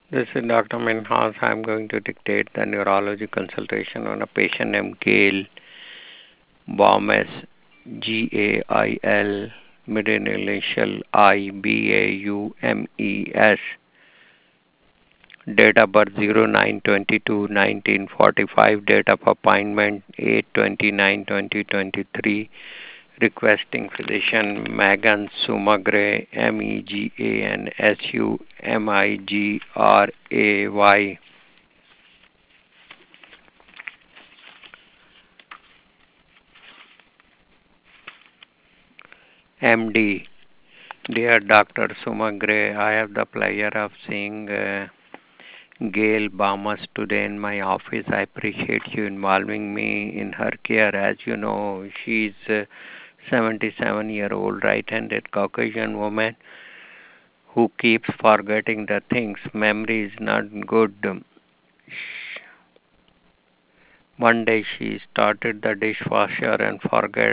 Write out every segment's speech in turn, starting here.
This is Dr. Minhas. I'm going to dictate the neurology consultation on a patient named Gail Baumes, Gail, middle initial Ibaumes, date of birth 09/22/1945, date of appointment 8/29/2023, requesting physician Megan Sumagray, Megansumigray, MD. Dear Dr. Sumagray, I have the pleasure of seeing Gail Bamas today in my office. I appreciate you involving me in her care. As you know, she's a 77-year-old right-handed Caucasian woman who keeps forgetting the things. Memory is not good. One day she started the dishwasher and forget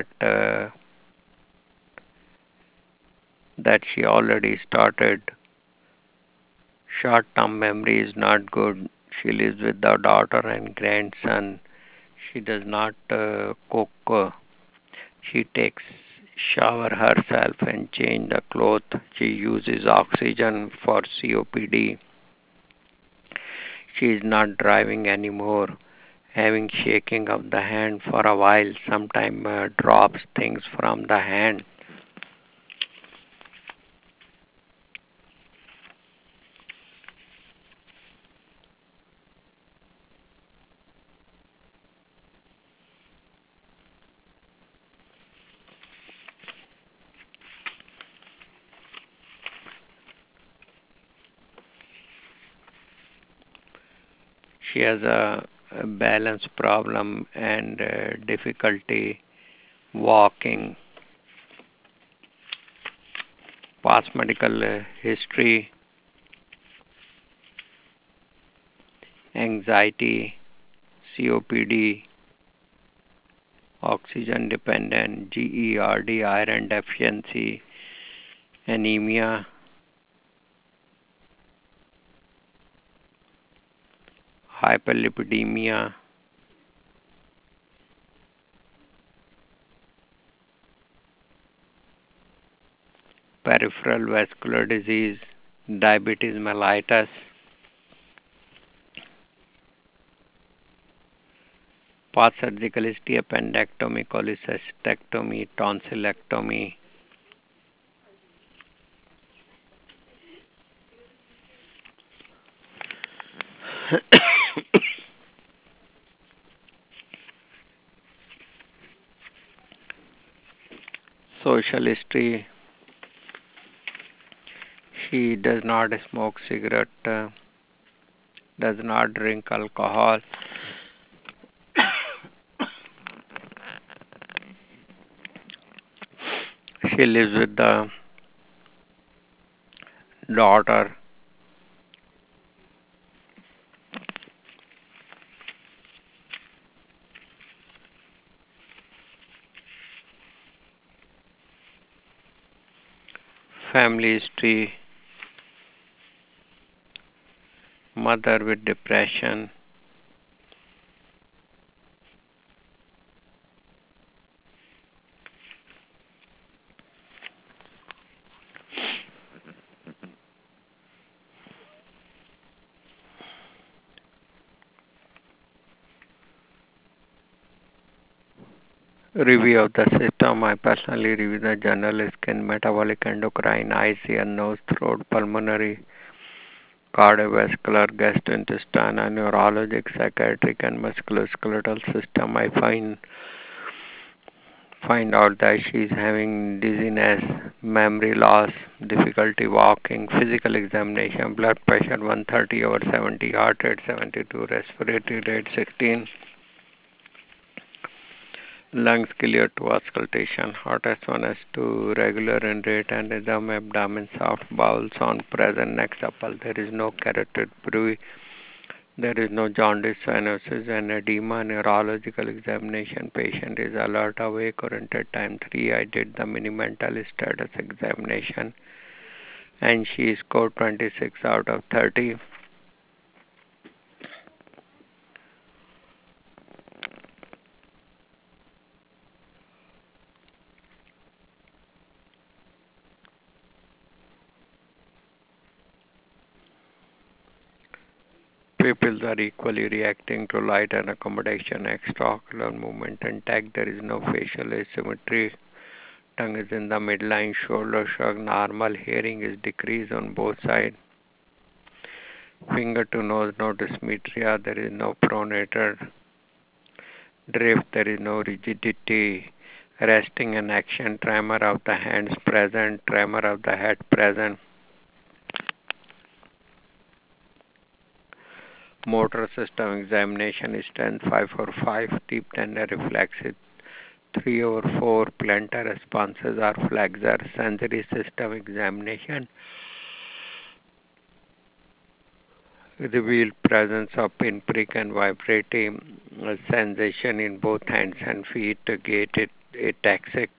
that she already started. Short-term memory is not good. She lives with the daughter and grandson. She does not cook. She takes shower herself and change the clothes. She uses oxygen for COPD. She is not driving anymore. Having shaking of the hand for a while. Sometimes drops things from the hand. She has a balance problem and difficulty walking. Past medical history, anxiety, COPD, oxygen dependent, GERD, iron deficiency, anemia, hyperlipidemia, peripheral vascular disease, diabetes mellitus, post surgical history, appendectomy, cholecystectomy, tonsillectomy, social history. She does not smoke cigarette, does not drink alcohol. She lives with the daughter. Family history, mother with depression, review of the system. I personally review the general skin, metabolic, endocrine, eyes, ear, nose, throat, pulmonary, cardiovascular, gastrointestinal, neurologic, psychiatric, and musculoskeletal system. I find out that she is having dizziness, memory loss, difficulty walking, physical examination, blood pressure 130/70, heart rate 72, respiratory rate 16, lungs clear to auscultation, heart S1, S2 regular in rate and rhythm, abdomen soft, bowels on present, neck supple. There is no carotid bruit. There is no jaundice, cyanosis, and edema. Neurological examination. Patient is alert, awake, oriented. Time 3. I did the mini mental status examination, and she scored 26 out of 30. Pupils are equally reacting to light and accommodation, extraocular movement intact. There is no facial asymmetry. Tongue is in the midline, shoulder shrug, normal. Hearing is decreased on both sides. Finger to nose, no dysmetria. There is no pronator drift. There is no rigidity. Resting and action. Tremor of the hands present. Tremor of the head present. Motor system examination is 10-5 deep tender reflexes 3/4 plantar responses are flexor. Sensory system examination revealed presence of pinprick and vibrating sensation in both hands and feet. Gait ataxic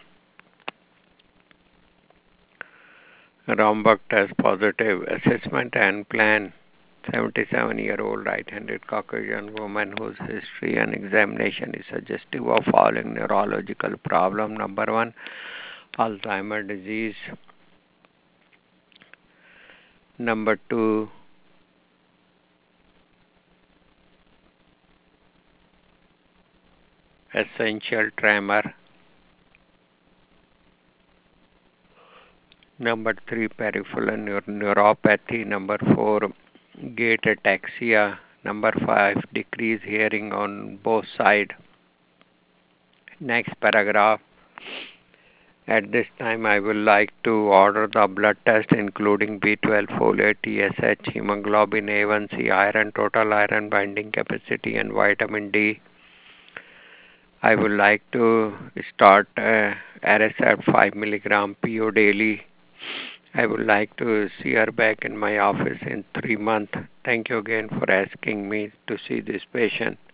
Romberg test positive. Assessment and plan. 77-year-old right-handed Caucasian woman whose history and examination is suggestive of following neurological problem. Number 1, Alzheimer's disease. Number 2, essential tremor. Number 3, peripheral neuropathy. Number 4, gait ataxia. Number 5, decreased hearing on both sides. Next paragraph. At this time, I would like to order the blood test including B12, folate, TSH, hemoglobin A1C, iron, total iron binding capacity, and vitamin D. I would like to start Aricept 5 milligram PO daily. I would like to see her back in my office in 3 months. Thank you again for asking me to see this patient.